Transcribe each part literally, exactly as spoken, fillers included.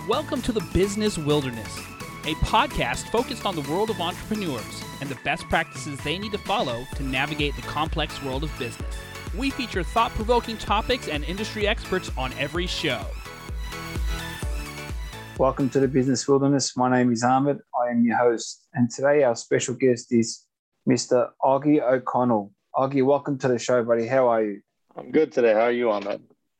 Welcome to the Business Wilderness, a podcast focused on the world of entrepreneurs and the best practices they need to follow to navigate the complex world of business. We feature thought-provoking topics and industry experts on every show. Welcome to the Business Wilderness. My name is Ahmed. I am your host. And today our special guest is Mister Augie O'Connell. Augie, welcome to the show, buddy. How are you? I'm good today. How are you, Ahmed?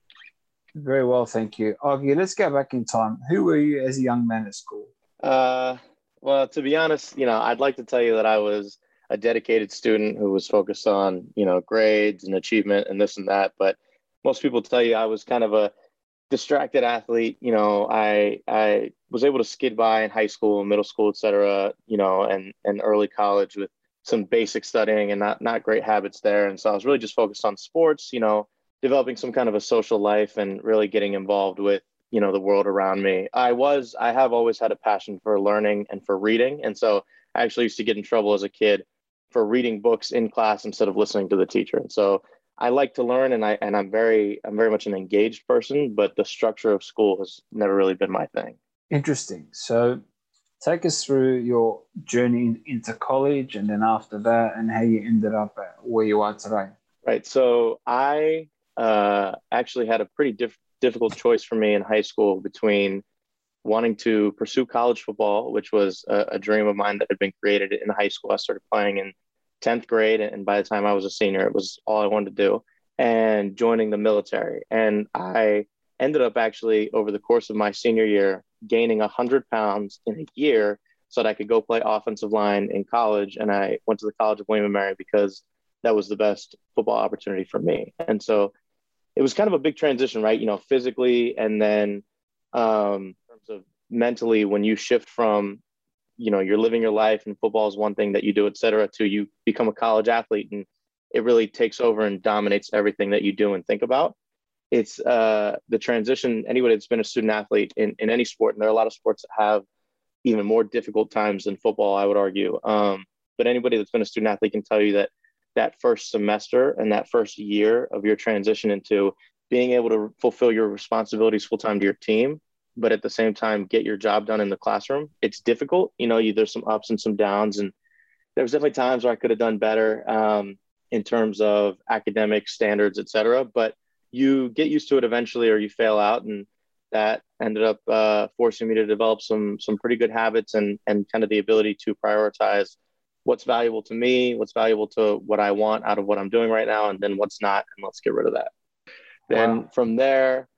Very well, thank you. Augie, let's go back in time. Who were you as a young man at school? Uh, well, to be honest, you know, I'd like to tell you that I was a dedicated student who was focused on, you know, grades and achievement and this and that. But most people tell you I was kind of a distracted athlete. You know, I I was able to skid by in high school, middle school, et cetera, you know, and, and early college with some basic studying and not, not great habits there. And so I was really just focused on sports, you know, developing some kind of a social life and really getting involved with, you know, the world around me. I was, I have always had a passion for learning and for reading. And so I actually used to get in trouble as a kid for reading books in class instead of listening to the teacher. And so I like to learn, and I, and I'm very, I'm very much an engaged person, but the structure of school has never really been my thing. Interesting. So take us through your journey into college and then after that and how you ended up at where you are today. Right. So I, Uh, actually had a pretty diff- difficult choice for me in high school between wanting to pursue college football, which was a, a dream of mine that had been created in high school. I started playing in tenth grade, and by the time I was a senior, it was all I wanted to do, and joining the military. And I ended up actually, over the course of my senior year, gaining one hundred pounds in a year so that I could go play offensive line in college. And I went to the College of William and Mary because that was the best football opportunity for me. And so it was kind of a big transition, right? You know, physically, and then um, in terms of mentally, when you shift from, you know, you're living your life and football is one thing that you do, et cetera, to you become a college athlete and it really takes over and dominates everything that you do and think about. It's uh, the transition. Anybody that's been a student athlete in, in any sport, and there are a lot of sports that have even more difficult times than football, I would argue. Um, but anybody that's been a student athlete can tell you that that first semester and that first year of your transition into being able to fulfill your responsibilities full-time to your team, but at the same time, get your job done in the classroom. It's difficult. You know, you, there's some ups and some downs, and there was definitely times where I could have done better um, in terms of academic standards, et cetera, but you get used to it eventually or you fail out. And that ended up uh, forcing me to develop some, some pretty good habits and, and kind of the ability to prioritize what's valuable to me, what's valuable to what I want out of what I'm doing right now, and then what's not, and let's get rid of that. Wow. Then from there,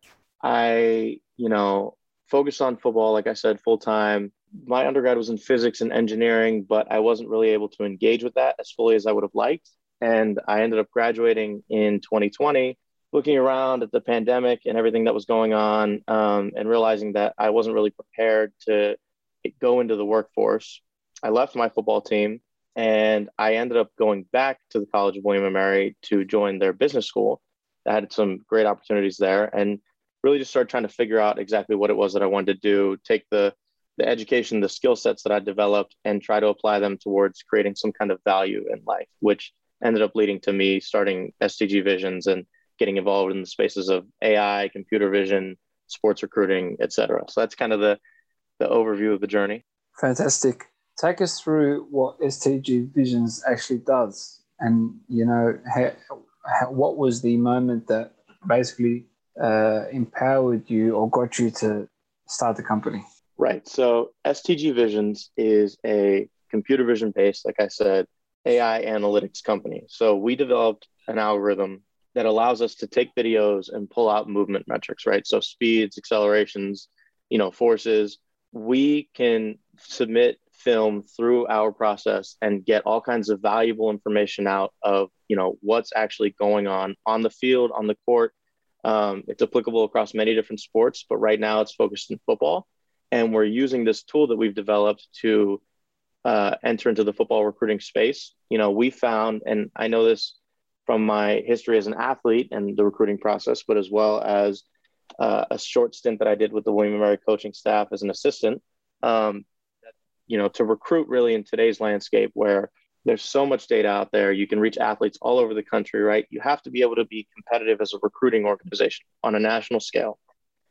I, you know, focused on football, like I said, full time. My undergrad was in physics and engineering, but I wasn't really able to engage with that as fully as I would have liked. And I ended up graduating in twenty twenty, looking around at the pandemic and everything that was going on, um, and realizing that I wasn't really prepared to go into the workforce. I left my football team. And I ended up going back to the College of William and Mary to join their business school. I had some great opportunities there and really just started trying to figure out exactly what it was that I wanted to do, take the, the education, the skill sets that I developed and try to apply them towards creating some kind of value in life, which ended up leading to me starting S T G Visions and getting involved in the spaces of A I, computer vision, sports recruiting, et cetera. So that's kind of the, the overview of the journey. Fantastic. Take us through what S T G Visions actually does, and you know, how, how, what was the moment that basically uh, empowered you or got you to start the company? Right. So S T G Visions is a computer vision based, like I said, A I analytics company. So we developed an algorithm that allows us to take videos and pull out movement metrics, right? So speeds, accelerations, you know, forces. We can submit film through our process and get all kinds of valuable information out of, you know, what's actually going on on the field, on the court. Um, it's applicable across many different sports, but right now it's focused in football. And we're using this tool that we've developed to uh, enter into the football recruiting space. You know, we found, and I know this from my history as an athlete and the recruiting process, but as well as uh, a short stint that I did with the William and Mary coaching staff as an assistant, um, you know, to recruit really in today's landscape where there's so much data out there, you can reach athletes all over the country, right? You have to be able to be competitive as a recruiting organization on a national scale.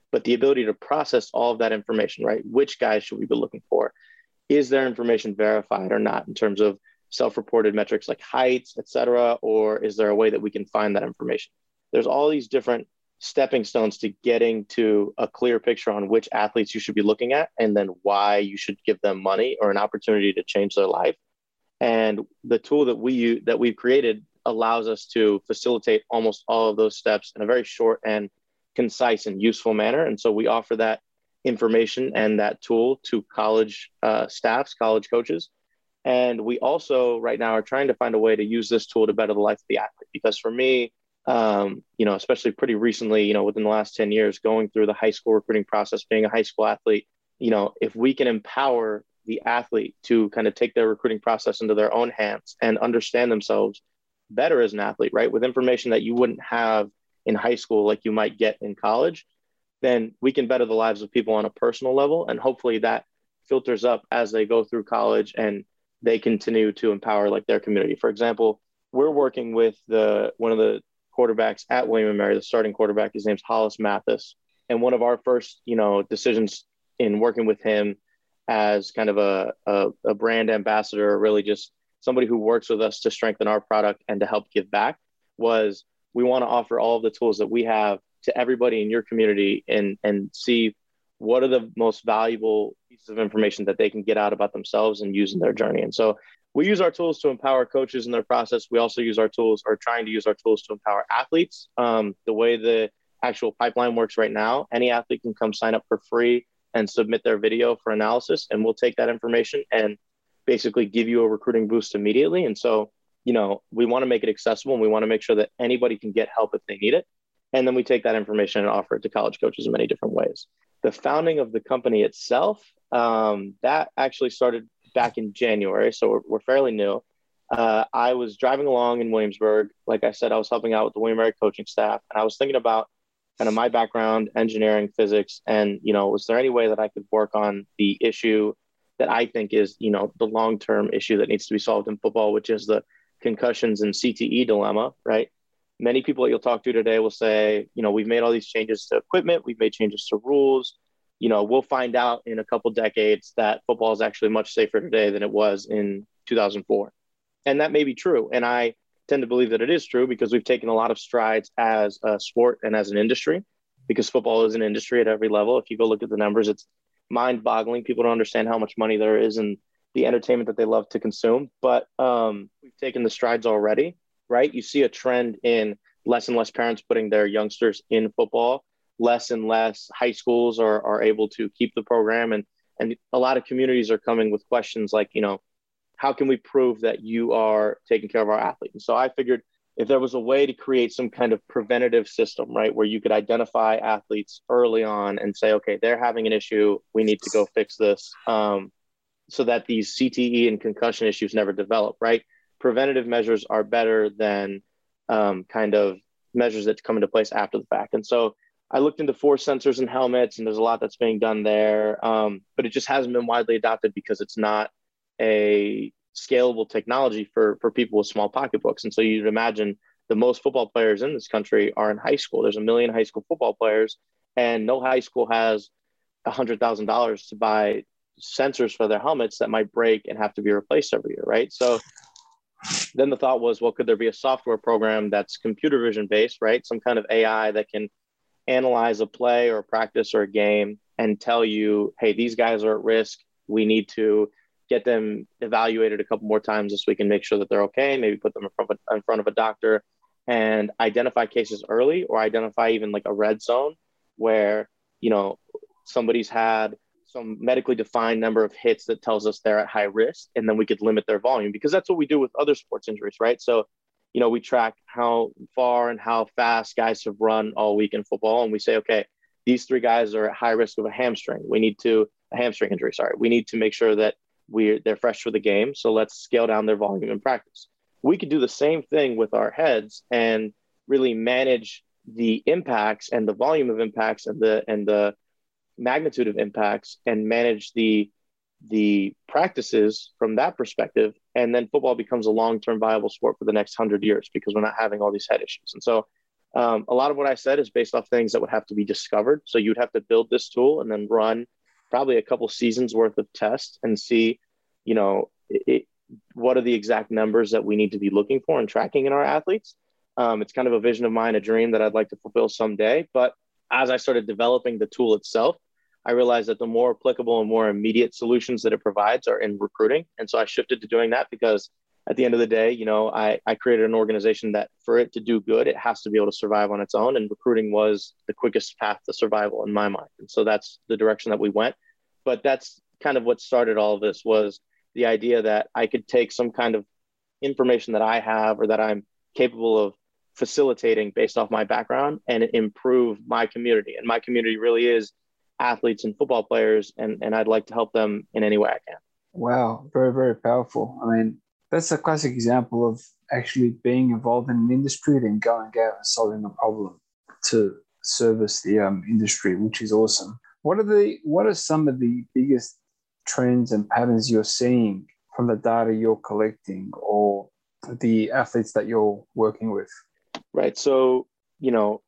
but the ability to process all of that information, right? Which guys should we be looking for? Is their information verified or not in terms of self-reported metrics like heights, et cetera? Or is there a way that we can find that information? There's all these different stepping stones to getting to a clear picture on which athletes you should be looking at, and then why you should give them money or an opportunity to change their life. And the tool that we that we've created allows us to facilitate almost all of those steps in a very short and concise and useful manner. And so we offer that information and that tool to college uh, staffs, college coaches. And we also right now are trying to find a way to use this tool to better the life of the athlete. Because for me, um, you know, especially pretty recently, you know, within the last ten years, going through the high school recruiting process, being a high school athlete, you know, if we can empower the athlete to kind of take their recruiting process into their own hands and understand themselves better as an athlete, right? With information that you wouldn't have in high school, like you might get in college, then we can better the lives of people on a personal level. And hopefully that filters up as they go through college and they continue to empower like their community. For example, we're working with the one of the quarterbacks at William and Mary, the starting quarterback. His name's Hollis Mathis. And one of our first, you know, decisions in working with him as kind of a, a, a brand ambassador, or really just somebody who works with us to strengthen our product and to help give back, was we want to offer all of the tools that we have to everybody in your community and, and see what are the most valuable pieces of information that they can get out about themselves and use in their journey. And so we use our tools to empower coaches in their process. We also use our tools, or trying to use our tools, to empower athletes. Um, the way the actual pipeline works right now, any athlete can come sign up for free and submit their video for analysis, and we'll take that information and basically give you a recruiting boost immediately. And so, you know, we want to make it accessible, and we want to make sure that anybody can get help if they need it. And then we take that information and offer it to college coaches in many different ways. The founding of the company itself, um, that actually started back in January. So we're, we're fairly new. Uh, I was driving along in Williamsburg. Like I said, I was helping out with the William and Mary coaching staff. And I was thinking about kind of my background, engineering, physics. And, you know, was there any way that I could work on the issue that I think is, you know, the long-term issue that needs to be solved in football, which is the concussions and C T E dilemma, right? Many people that you'll talk to today will say, you know, we've made all these changes to equipment, we've made changes to rules. You know, we'll find out in a couple decades that football is actually much safer today than it was in two thousand four. And that may be true. And I tend to believe that it is true because we've taken a lot of strides as a sport and as an industry, because football is an industry at every level. If you go look at the numbers, it's mind-boggling. People don't understand how much money there is in the entertainment that they love to consume. But um, we've taken the strides already, right? You see a trend in less and less parents putting their youngsters in football. Less and less high schools are, are able to keep the program. And, and a lot of communities are coming with questions like, you know, how can we prove that you are taking care of our athlete? And so I figured if there was a way to create some kind of preventative system, right, where you could identify athletes early on and say, okay, they're having an issue, we need to go fix this, um, so that these C T E and concussion issues never develop, right? Preventative measures are better than um, kind of measures that come into place after the fact. And so I looked into force sensors and helmets, and there's a lot that's being done there, um, but it just hasn't been widely adopted because it's not a scalable technology for, for people with small pocketbooks. And so you'd imagine the most football players in this country are in high school. There's a million high school football players, and no high school has one hundred thousand dollars to buy sensors for their helmets that might break and have to be replaced every year, right? So then the thought was, well, could there be a software program that's computer vision based, right? Some kind of A I that can analyze a play or a practice or a game and tell you, hey, these guys are at risk. We need to get them evaluated a couple more times so we can make sure that they're okay, maybe put them in front of a, in front of a doctor and identify cases early, or identify even like a red zone where, you know, somebody's had some medically defined number of hits that tells us they're at high risk, and then we could limit their volume, because that's what we do with other sports injuries, right? So, you know, we track how far and how fast guys have run all week in football, and we say, okay, these three guys are at high risk of a hamstring. We need to, a hamstring injury, sorry. We need to make sure that we're, they're fresh for the game. So let's scale down their volume in practice. We could do the same thing with our heads and really manage the impacts and the volume of impacts and the, and the magnitude of impacts, and manage the, the practices from that perspective. And then football becomes a long-term viable sport for the next hundred years because we're not having all these head issues. And so Um, a lot of what I said is based off things that would have to be discovered. So you'd have to build this tool and then run probably a couple seasons worth of tests and see, you know, it, what are the exact numbers that we need to be looking for and tracking in our athletes. Um, it's kind of a vision of mine, a dream that I'd like to fulfill someday. But as I started developing the tool itself, I realized that the more applicable and more immediate solutions that it provides are in recruiting. And so I shifted to doing that because at the end of the day, you know, I, I created an organization that for it to do good, it has to be able to survive on its own. And recruiting was the quickest path to survival in my mind. And so that's the direction that we went. But that's kind of what started all of this, was the idea that I could take some kind of information that I have or that I'm capable of facilitating based off my background and improve my community. And my community really is athletes and football players. And, and I'd like to help them in any way I can. Wow. Very, very powerful. I mean, that's a classic example of actually being involved in an industry and going out and solving a problem to service the um, industry, which is awesome. What are the what are some of the biggest trends and patterns you're seeing from the data you're collecting or the athletes that you're working with? Right. So, you know,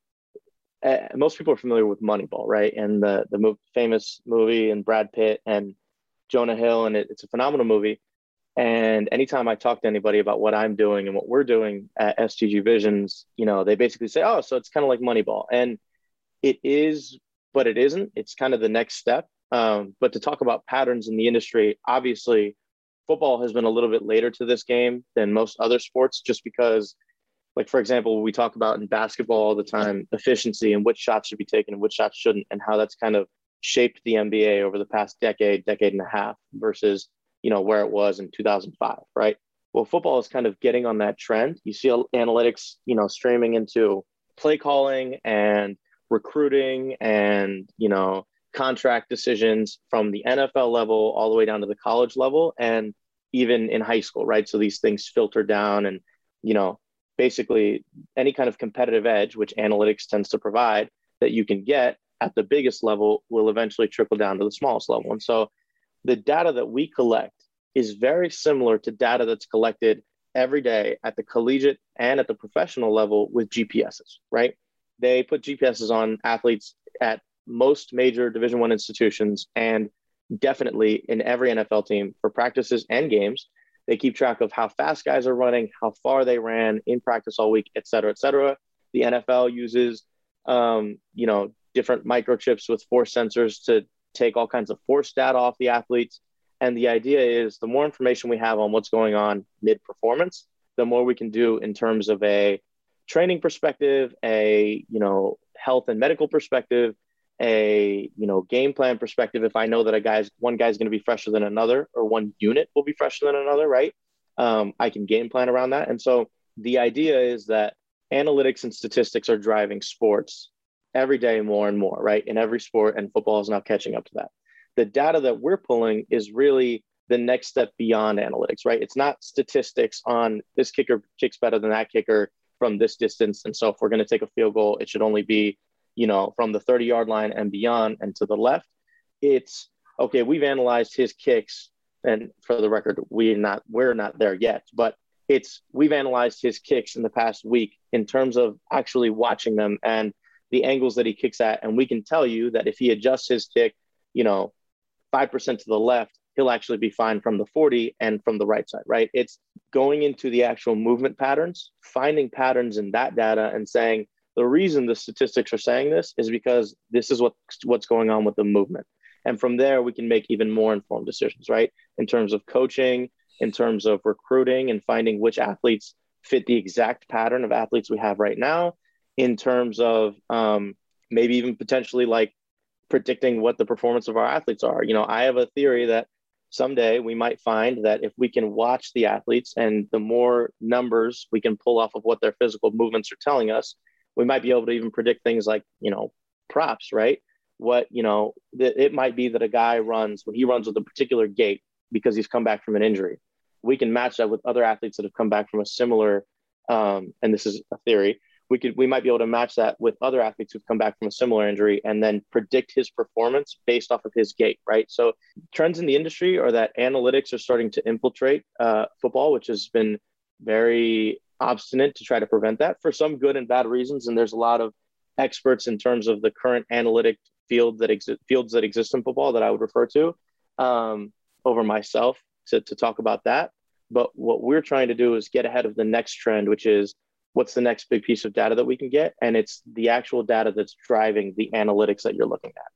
uh, most people are familiar with Moneyball, right? And the the mo- famous movie and Brad Pitt and Jonah Hill, and it, it's a phenomenal movie. And anytime I talk to anybody about what I'm doing and what we're doing at S T G Visions, you know, they basically say, oh, so it's kind of like Moneyball. And it is, but it isn't. It's kind of the next step. Um, but to talk about patterns in the industry, obviously, football has been a little bit later to this game than most other sports, just because, like, for example, we talk about in basketball all the time, efficiency and which shots should be taken and which shots shouldn't, and how that's kind of shaped the N B A over the past decade, decade and a half versus, you know, where it was in two thousand five, right? Well, football is kind of getting on that trend. You see analytics, you know, streaming into play calling and recruiting and, you know, contract decisions from the N F L level all the way down to the college level and even in high school, right? So these things filter down and, you know, basically any kind of competitive edge, which analytics tends to provide, that you can get at the biggest level will eventually trickle down to the smallest level. And so the data that we collect is very similar to data that's collected every day at the collegiate and at the professional level with G P Ss, right? They put G P Ss on athletes at most major Division One institutions and definitely in every N F L team for practices and games. They keep track of how fast guys are running, how far they ran in practice all week, et cetera, et cetera. The N F L uses, um, you know, different microchips with force sensors to take all kinds of force data off the athletes. And the idea is the more information we have on what's going on mid-performance, the more we can do in terms of a training perspective, a, you know, health and medical perspective, a, you know, game plan perspective. If I know that a guy's, one guy's going to be fresher than another, or one unit will be fresher than another, right? Um, I can game plan around that. And so the idea is that analytics and statistics are driving sports every day more and more, right? In every sport, and football is now catching up to that. The data that we're pulling is really the next step beyond analytics, right? It's not statistics on this kicker kicks better than that kicker from this distance. And so if we're going to take a field goal, it should only be, you know, from the thirty yard line and beyond and to the left. It's okay. We've analyzed his kicks, and for the record, we're not, we're not there yet, but it's, we've analyzed his kicks in the past week in terms of actually watching them and the angles that he kicks at. And we can tell you that if he adjusts his kick, you know, five percent to the left, he'll actually be fine from the forty and from the right side, right? It's going into the actual movement patterns, finding patterns in that data and saying, the reason the statistics are saying this is because this is what, what's going on with the movement. And from there, we can make even more informed decisions, right? In terms of coaching, in terms of recruiting and finding which athletes fit the exact pattern of athletes we have right now, in terms of um, maybe even potentially like predicting what the performance of our athletes are. You know, I have a theory that someday we might find that if we can watch the athletes and the more numbers we can pull off of what their physical movements are telling us, we might be able to even predict things like, you know, props, right? What, you know, th- it might be that a guy runs, when he runs with a particular gait because he's come back from an injury, we can match that with other athletes that have come back from a similar, um, and this is a theory, we could, we might be able to match that with other athletes who've come back from a similar injury and then predict his performance based off of his gait, right? So trends in the industry are that analytics are starting to infiltrate uh, football, which has been very obstinate to try to prevent that for some good and bad reasons. And there's a lot of experts in terms of the current analytic field that exist fields that exist in football that I would refer to um, over myself to, to talk about that. But what we're trying to do is get ahead of the next trend, which is what's the next big piece of data that we can get? And it's the actual data that's driving the analytics that you're looking at.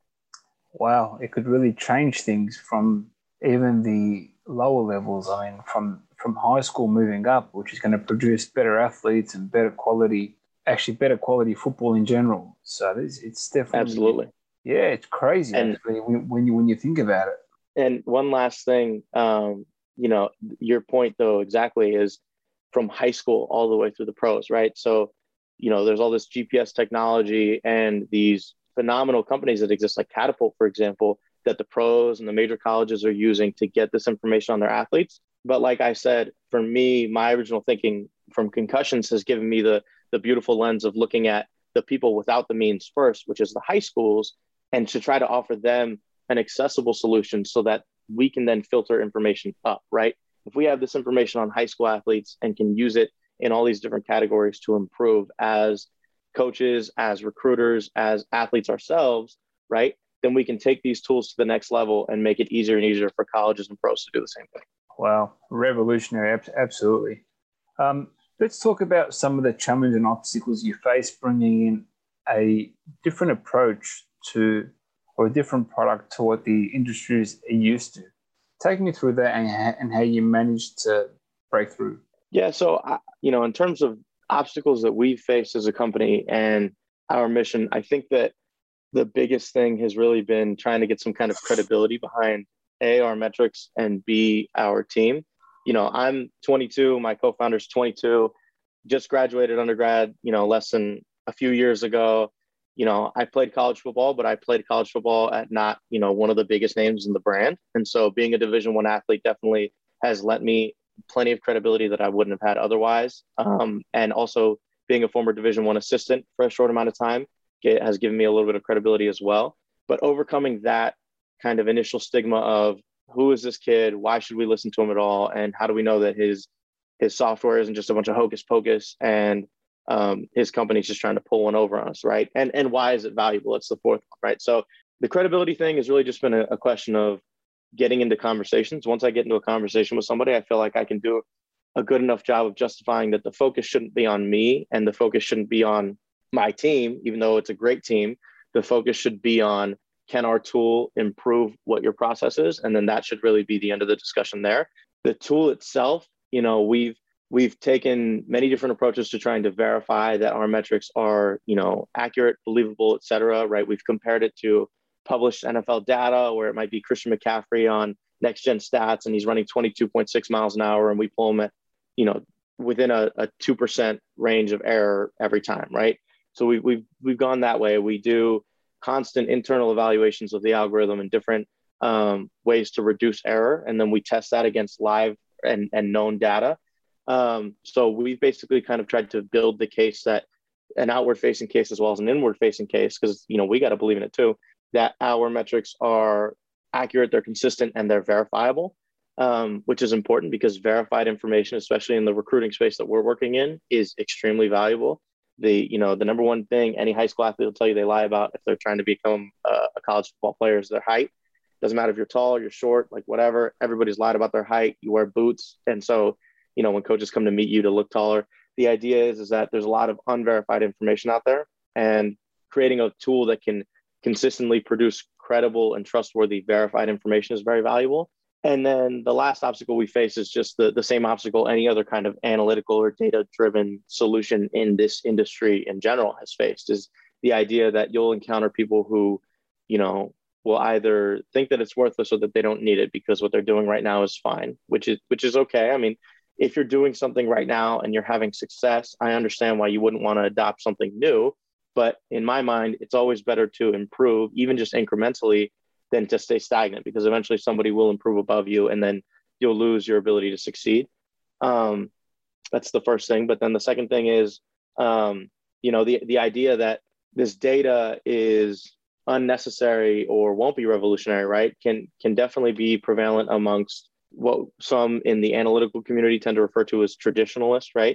Wow, it could really change things from even the lower levels. I mean, from from high school moving up, which is going to produce better athletes and better quality, actually better quality football in general. So it's, it's definitely absolutely, yeah, it's crazy and, actually when, when you when you think about it. And one last thing, um, you know, your point though exactly is from high school all the way through the pros, right? So, you know, there's all this G P S technology and these phenomenal companies that exist, like Catapult, for example, that the pros and the major colleges are using to get this information on their athletes. But like I said, for me, my original thinking from concussions has given me the the beautiful lens of looking at the people without the means first, which is the high schools, and to try to offer them an accessible solution so that we can then filter information up, right? If we have this information on high school athletes and can use it in all these different categories to improve as coaches, as recruiters, as athletes ourselves, right? Then we can take these tools to the next level and make it easier and easier for colleges and pros to do the same thing. Wow, revolutionary, absolutely. Um, let's talk about some of the challenges and obstacles you face bringing in a different approach to, or a different product to what the industry is used to. Take me through that and, and how you managed to break through. Yeah, so, you know, in terms of obstacles that we face as a company and our mission, I think that the biggest thing has really been trying to get some kind of credibility behind A, our metrics, and B, our team. You know, I'm twenty-two, my co-founder's twenty-two, just graduated undergrad, you know, less than a few years ago. You know, I played college football, but I played college football at not, you know, one of the biggest names in the brand. And so being a Division One athlete definitely has lent me plenty of credibility that I wouldn't have had otherwise. Um, and also being a former Division One assistant for a short amount of time it has given me a little bit of credibility as well. But overcoming that kind of initial stigma of who is this kid? Why should we listen to him at all? And how do we know that his his software isn't just a bunch of hocus pocus and um, his company's just trying to pull one over on us, right? And and why is it valuable? It's the fourth one, right? So the credibility thing has really just been a, a question of getting into conversations. Once I get into a conversation with somebody, I feel like I can do a good enough job of justifying that the focus shouldn't be on me and the focus shouldn't be on my team, even though it's a great team. The focus should be on, can our tool improve what your process is? And then that should really be the end of the discussion there. The tool itself, you know, we've we've taken many different approaches to trying to verify that our metrics are, you know, accurate, believable, et cetera, right? We've compared it to published N F L data where it might be Christian McCaffrey on Next Gen Stats and he's running twenty-two point six miles an hour and we pull him at, you know, within a, a two percent range of error every time, right? So we, we've we've gone that way. We do constant internal evaluations of the algorithm and different um, ways to reduce error, and then we test that against live and, and known data. Um, so we've basically kind of tried to build the case that an outward-facing case as well as an inward-facing case, because you know we got to believe in it too, that our metrics are accurate, they're consistent, and they're verifiable, um, which is important because verified information, especially in the recruiting space that we're working in, is extremely valuable. The, you know, the number one thing any high school athlete will tell you they lie about if they're trying to become a, a college football player is their height. Doesn't matter if you're tall, you're short, like whatever, everybody's lied about their height. You wear boots. And so, you know, when coaches come to meet you to look taller, the idea is, is that there's a lot of unverified information out there, and creating a tool that can consistently produce credible and trustworthy verified information is very valuable. And then the last obstacle we face is just the, the same obstacle any other kind of analytical or data-driven solution in this industry in general has faced, is the idea that you'll encounter people who, you know, will either think that it's worthless or that they don't need it because what they're doing right now is fine, which is which is okay. I mean, if you're doing something right now and you're having success, I understand why you wouldn't want to adopt something new. But in my mind, it's always better to improve, even just incrementally, than to stay stagnant, because eventually somebody will improve above you and then you'll lose your ability to succeed. Um, that's the first thing. But then the second thing is, um, you know, the, the idea that this data is unnecessary or won't be revolutionary, right, can, can definitely be prevalent amongst what some in the analytical community tend to refer to as traditionalists, right?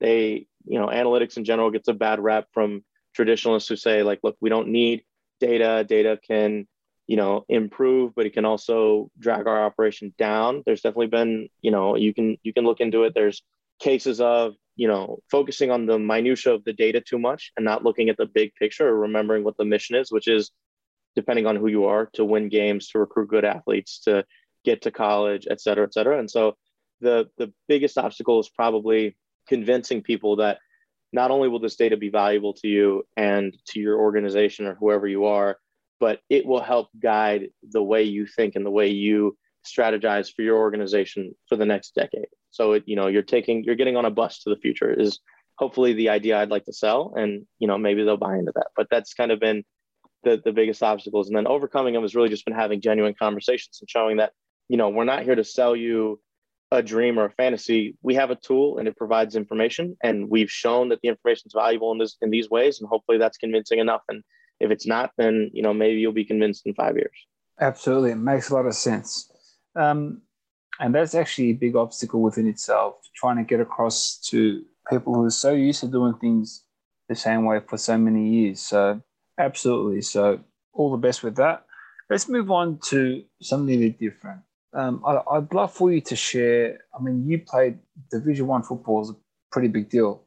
they, you know, analytics in general gets a bad rap from traditionalists who say like, look, we don't need data. Data can, you know, improve, but it can also drag our operation down. There's definitely been, you know, you can, you can look into it. There's cases of, you know, focusing on the minutia of the data too much and not looking at the big picture or remembering what the mission is, which is, depending on who you are, to win games, to recruit good athletes, to get to college, et cetera, et cetera. And so the, the biggest obstacle is probably convincing people that not only will this data be valuable to you and to your organization or whoever you are, but it will help guide the way you think and the way you strategize for your organization for the next decade. So, it, you know, you're taking, you're getting on a bus to the future is hopefully the idea I'd like to sell. And, you know, maybe they'll buy into that, but that's kind of been the, the biggest obstacles. And then overcoming them has really just been having genuine conversations and showing that, you know, we're not here to sell you a dream or a fantasy. We have a tool and it provides information, and we've shown that the information is valuable in this, in these ways. And hopefully that's convincing enough. And if it's not, then, you know, maybe you'll be convinced in five years. Absolutely. It makes a lot of sense. Um, and that's actually a big obstacle within itself, trying to get across to people who are so used to doing things the same way for so many years. So absolutely. So all the best with that. Let's move on to something a bit different. Um, I, I'd love for you to share. I mean, you played Division One football is a pretty big deal.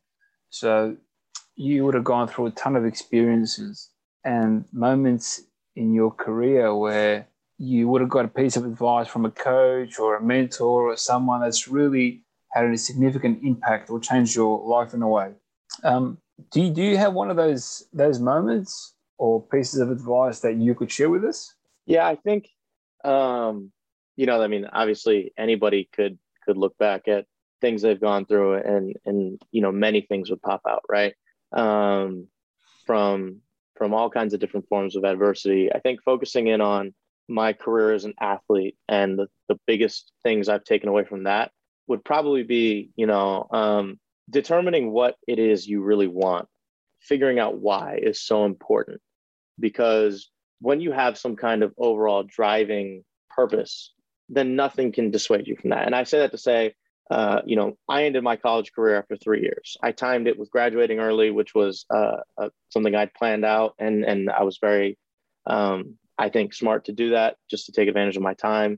So you would have gone through a ton of experiences and moments in your career where you would have got a piece of advice from a coach or a mentor or someone that's really had a significant impact or changed your life in a way. Um, do you, do you have one of those those moments or pieces of advice that you could share with us? Yeah, I think, um, you know, I mean, obviously anybody could could look back at things they've gone through and, and you know, many things would pop out, right? Um, from from all kinds of different forms of adversity. I think focusing in on my career as an athlete and the, the biggest things I've taken away from that would probably be, you know, um, determining what it is you really want. Figuring out why is so important, because when you have some kind of overall driving purpose, then nothing can dissuade you from that. And I say that to say, uh, you know, I ended my college career after three years. I timed it with graduating early, which was uh, uh, something I'd planned out. And, and I was very, um, I think, smart to do that, just to take advantage of my time.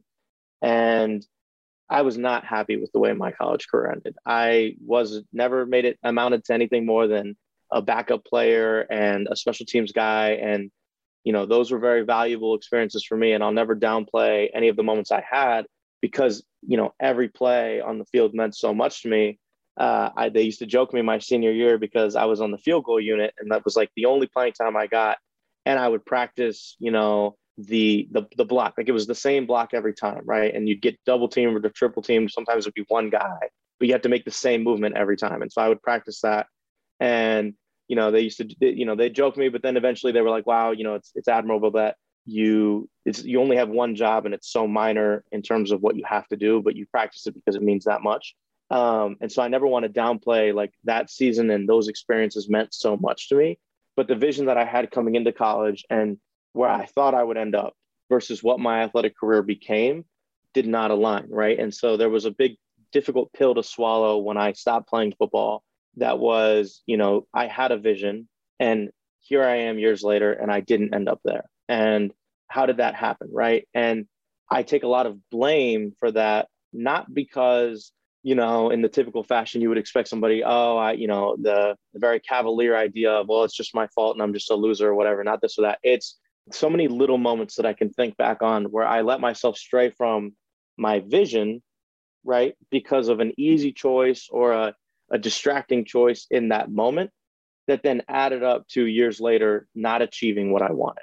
And I was not happy with the way my college career ended. I was never made it amounted to anything more than a backup player and a special teams guy. And, you know, those were very valuable experiences for me. And I'll never downplay any of the moments I had, because, you know, every play on the field meant so much to me. Uh, I, they used to joke me my senior year because I was on the field goal unit, and that was like the only playing time I got. And I would practice, you know, the, the, the block, like it was the same block every time. Right. And you'd get double team or the triple team. Sometimes it'd be one guy, but you have to make the same movement every time. And so I would practice that. And, you know, they used to, you know, they joke me, but then eventually they were like, wow, you know, it's, it's admirable that you, it's, you only have one job and it's so minor in terms of what you have to do, but you practice it because it means that much. Um, and so I never want to downplay like that season, and those experiences meant so much to me. But the vision that I had coming into college and where I thought I would end up versus what my athletic career became did not align, right? And so there was a big, difficult pill to swallow when I stopped playing football. That was, you know, I had a vision, and here I am years later, and I didn't end up there. And how did that happen, right? And I take a lot of blame for that, not because, you know, in the typical fashion, you would expect somebody, oh, I, you know, the, the very cavalier idea of, well, it's just my fault and I'm just a loser or whatever, not this or that. It's so many little moments that I can think back on where I let myself stray from my vision, right? Because of an easy choice or a, a distracting choice in that moment that then added up to years later, not achieving what I wanted.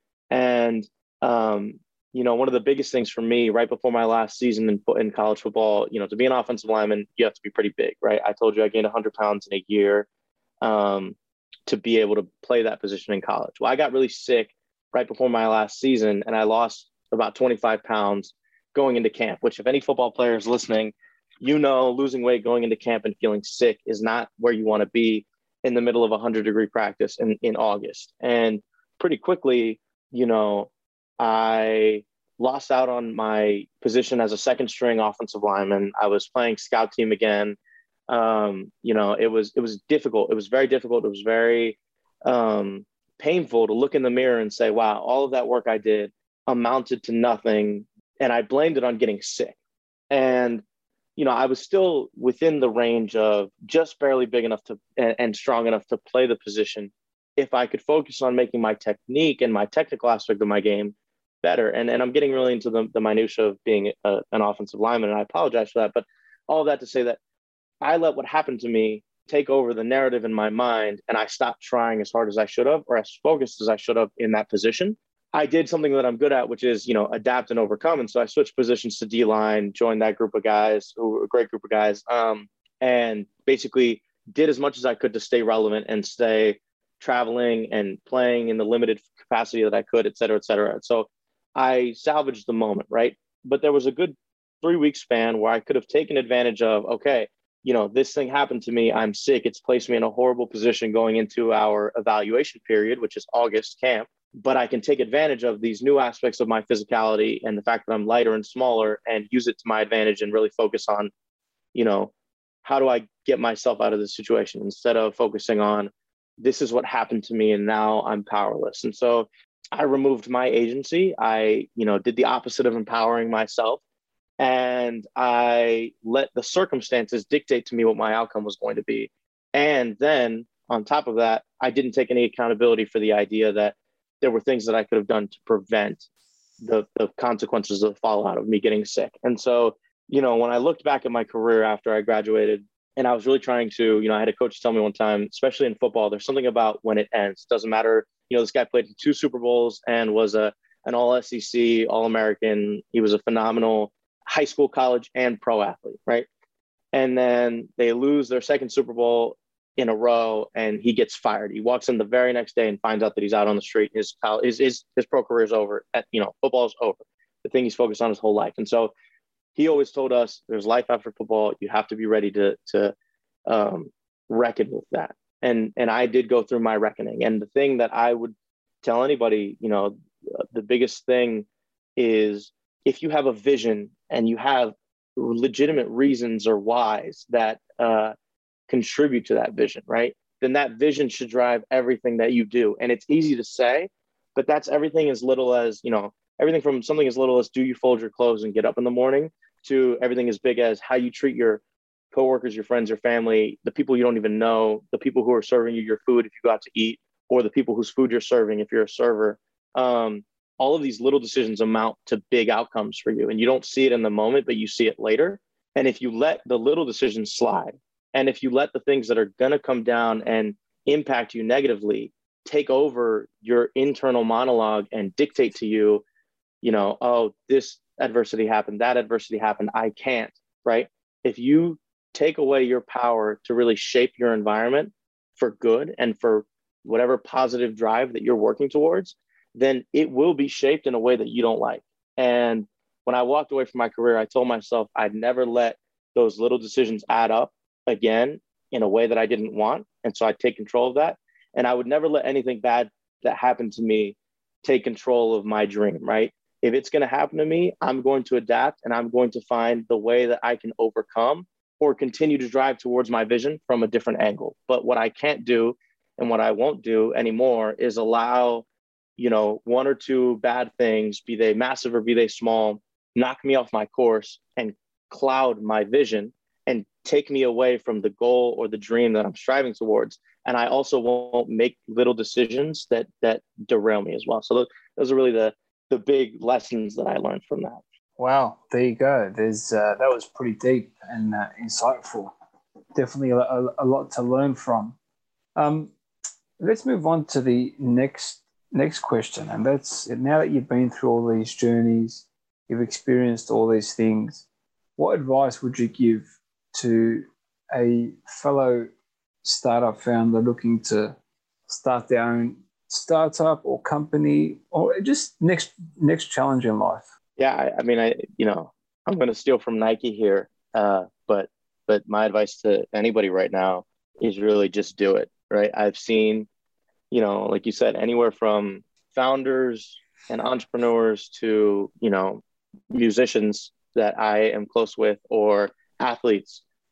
And, um, you know, one of the biggest things for me right before my last season in, in college football, you know, to be an offensive lineman, you have to be pretty big, right? I told you I gained one hundred pounds in a year um, to be able to play that position in college. Well, I got really sick right before my last season, and I lost about twenty-five pounds going into camp, which if any football player is listening, you know, losing weight going into camp and feeling sick is not where you want to be in the middle of a one hundred degree practice in, in August. And pretty quickly, you know, I lost out on my position as a second string offensive lineman. I was playing scout team again. Um, you know, it was, it was difficult. It was very difficult. It was very um, painful to look in the mirror and say, wow, all of that work I did amounted to nothing. And I blamed it on getting sick. And, you know, I was still within the range of just barely big enough to and, and strong enough to play the position if I could focus on making my technique and my technical aspect of my game better. And, and I'm getting really into the, the minutia of being a, an offensive lineman, and I apologize for that. But all of that to say that I let what happened to me take over the narrative in my mind, and I stopped trying as hard as I should have, or as focused as I should have in that position. I did something that I'm good at, which is, you know, adapt and overcome. And so I switched positions to D-line, joined that group of guys, who were a great group of guys, um, and basically did as much as I could to stay relevant and stay traveling and playing in the limited capacity that I could, et cetera, et cetera. And so I salvaged the moment, right? But there was a good three-week span where I could have taken advantage of, okay, you know, this thing happened to me. I'm sick. It's placed me in a horrible position going into our evaluation period, which is August camp. But I can take advantage of these new aspects of my physicality and the fact that I'm lighter and smaller and use it to my advantage and really focus on, you know, how do I get myself out of this situation instead of focusing on this is what happened to me and now I'm powerless. And so I removed my agency. I, you know, did the opposite of empowering myself. And I let the circumstances dictate to me what my outcome was going to be. And then on top of that, I didn't take any accountability for the idea that there were things that I could have done to prevent the, the consequences of the fallout of me getting sick. And so, you know, when I looked back at my career after I graduated, and I was really trying to, you know, I had a coach tell me one time, especially in football, there's something about when it ends. Doesn't matter. You know, this guy played in two Super Bowls and was a an all S E C, All-American. He was a phenomenal high school, college, and pro athlete, right? And then they lose their second Super Bowl in a row, and he gets fired. He walks in the very next day and finds out that he's out on the street. His his his, his pro career is over. At, you know, football is over. The thing he's focused on his whole life. And so he always told us, there's life after football. You have to be ready to to um, reckon with that. And and I did go through my reckoning. And the thing that I would tell anybody, you know, the biggest thing is if you have a vision and you have legitimate reasons or whys that uh, contribute to that vision, right? Then that vision should drive everything that you do. And it's easy to say, but that's everything as little as, you know, everything from something as little as do you fold your clothes and get up in the morning to everything as big as how you treat your coworkers, your friends, your family, the people you don't even know, the people who are serving you your food if you go out to eat, or the people whose food you're serving if you're a server. Um, all of these little decisions amount to big outcomes for you. And you don't see it in the moment, but you see it later. And if you let the little decisions slide, and if you let the things that are going to come down and impact you negatively take over your internal monologue and dictate to you, you know, oh, this adversity happened, that adversity happened, I can't, right? If you take away your power to really shape your environment for good and for whatever positive drive that you're working towards, then it will be shaped in a way that you don't like. And when I walked away from my career, I told myself I'd never let those little decisions add up again in a way that I didn't want. And so I'd take control of that. And I would never let anything bad that happened to me take control of my dream, right? If it's going to happen to me, I'm going to adapt and I'm going to find the way that I can overcome or continue to drive towards my vision from a different angle. But what I can't do and what I won't do anymore is allow, you know, one or two bad things, be they massive or be they small, knock me off my course and cloud my vision and take me away from the goal or the dream that I'm striving towards. And I also won't make little decisions that that derail me as well. So those, those are really the the big lessons that I learned from that. Wow, there you go. There's uh, that was pretty deep and uh, insightful. Definitely a, a, a lot to learn from. Um, let's move on to the next next question, and that's now that you've been through all these journeys, you've experienced all these things. What advice would you give to a fellow startup founder looking to start their own startup or company, or just next next challenge in life? Yeah, I, I mean, I you know, I'm going to steal from Nike here, uh, but but my advice to anybody right now is really just do it. Right? I've seen, you know, like you said, anywhere from founders and entrepreneurs to, you know, musicians that I am close with or athletes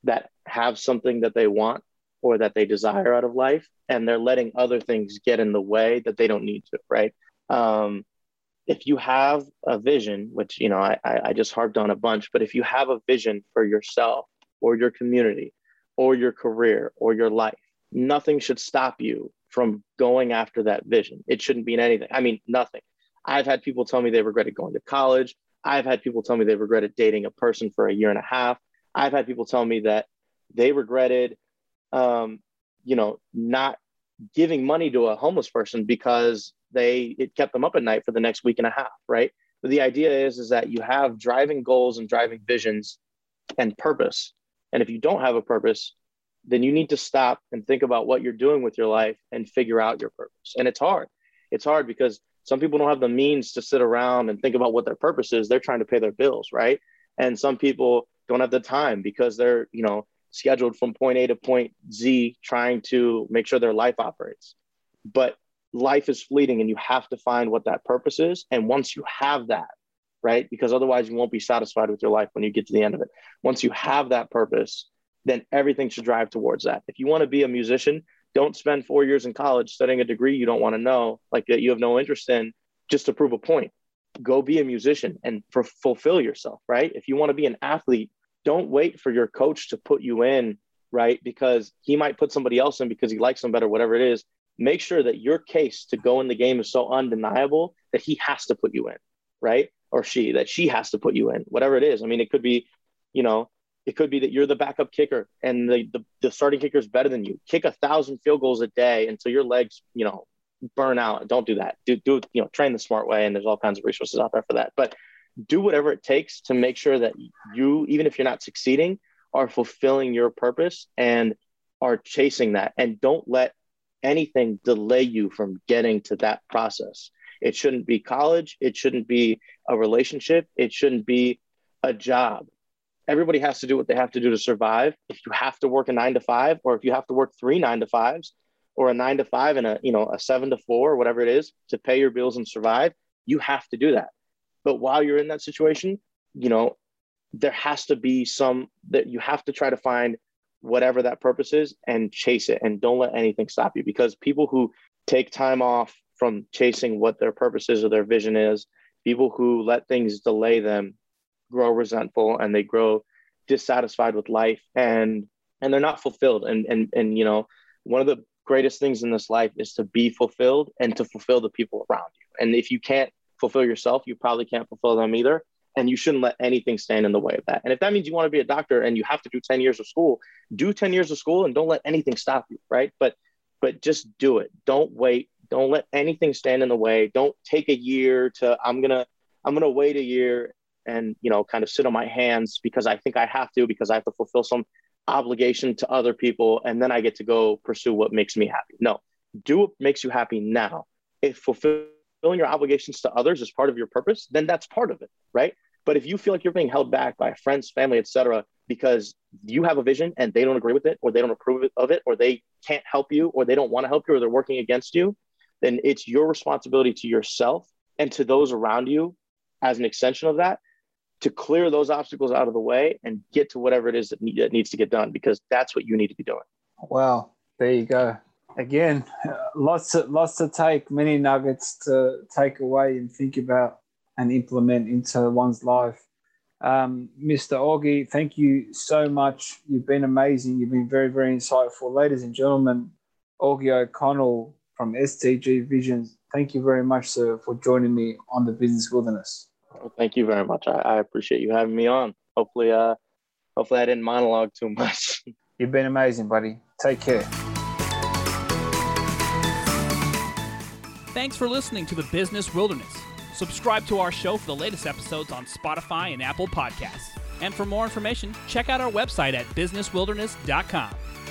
that have something that they want or that they desire out of life, and they're letting other things get in the way that they don't need to, right? Um, if you have a vision, which, you know, I, I just harped on a bunch, but if you have a vision for yourself or your community or your career or your life, nothing should stop you from going after that vision. It shouldn't mean anything. I mean, nothing. I've had people tell me they regretted going to college. I've had people tell me they regretted dating a person for a year and a half. I've had people tell me that they regretted, um, you know, not giving money to a homeless person because they it kept them up at night for the next week and a half, right? But the idea is, is that you have driving goals and driving visions and purpose. And if you don't have a purpose, then you need to stop and think about what you're doing with your life and figure out your purpose. And it's hard. It's hard because some people don't have the means to sit around and think about what their purpose is. They're trying to pay their bills, right? And some people don't have the time because they're, you know, scheduled from point A to point Z, trying to make sure their life operates. But life is fleeting and you have to find what that purpose is. And once you have that, right, because otherwise you won't be satisfied with your life when you get to the end of it. Once you have that purpose, then everything should drive towards that. If you want to be a musician, don't spend four years in college studying a degree you don't want to know, like that you have no interest in, just to prove a point. Go be a musician and for, fulfill yourself, right? If you want to be an athlete, don't wait for your coach to put you in, right? Because he might put somebody else in because he likes them better, whatever it is. Make sure that your case to go in the game is so undeniable that he has to put you in, right? Or she, that she has to put you in, whatever it is. I mean, it could be, you know, it could be that you're the backup kicker and the, the, the starting kicker is better than you. Kick a thousand field goals a day until your legs, you know, burn out. Don't do that. Do, do, you know, train the smart way. And there's all kinds of resources out there for that. But do whatever it takes to make sure that you, even if you're not succeeding, are fulfilling your purpose and are chasing that. And don't let anything delay you from getting to that process. It shouldn't be college. It shouldn't be a relationship. It shouldn't be a job. Everybody has to do what they have to do to survive. If you have to work a nine to five, or if you have to work three nine to fives, or a nine to five and a, you know, a seven to four, or whatever it is to pay your bills and survive, you have to do that. But while you're in that situation, you know, there has to be some that you have to try to find whatever that purpose is and chase it, and don't let anything stop you, because people who take time off from chasing what their purpose is or their vision is, people who let things delay them, grow resentful and they grow dissatisfied with life, and and they're not fulfilled. And and and you know, one of the greatest things in this life is to be fulfilled and to fulfill the people around you. And if you can't fulfill yourself, you probably can't fulfill them either. And you shouldn't let anything stand in the way of that. And if that means you want to be a doctor and you have to do ten years of school, do ten years of school and don't let anything stop you, right? But but just do it. Don't wait. Don't let anything stand in the way. Don't take a year to, I'm going to, I'm going to wait a year and, you know, kind of sit on my hands because I think I have to, because I have to fulfill some obligation to other people. And then I get to go pursue what makes me happy. No, do what makes you happy now. If fulfilling your obligations to others is part of your purpose, then that's part of it, right? But if you feel like you're being held back by friends, family, et cetera, because you have a vision and they don't agree with it, or they don't approve of it, or they can't help you, or they don't want to help you, or they're working against you, then it's your responsibility to yourself and to those around you as an extension of that to clear those obstacles out of the way and get to whatever it is that, need, that needs to get done, because that's what you need to be doing. Wow. There you go. Again, lots to, lots to take, many nuggets to take away and think about and implement into one's life. Um, Mister Augie, thank you so much. You've been amazing. You've been very, very insightful. Ladies and gentlemen, Augie O'Connell from S T G Visions, thank you very much, sir, for joining me on the Business Wilderness. Well, thank you very much. I, I appreciate you having me on. Hopefully, uh, hopefully I didn't monologue too much. You've been amazing, buddy. Take care. Thanks for listening to the Business Wilderness. Subscribe to our show for the latest episodes on Spotify and Apple Podcasts. And for more information, check out our website at business wilderness dot com.